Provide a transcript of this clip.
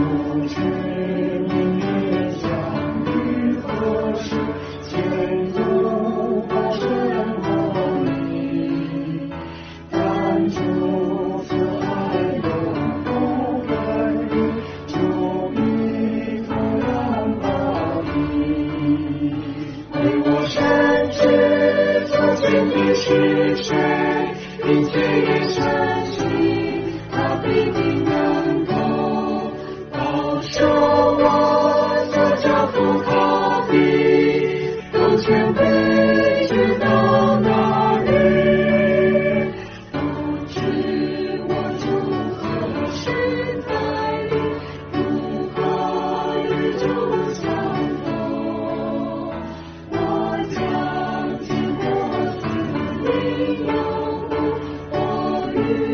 不知明日相遇何时，前途高深厚里，但主慈爱永不分离，主必突然报应。为我深知究竟你是谁，并且也深信他必定能够保守我所交付他的，都全备直到那日。不知我主何时再临，如何与主相逢，我将经过死荫幽谷，我与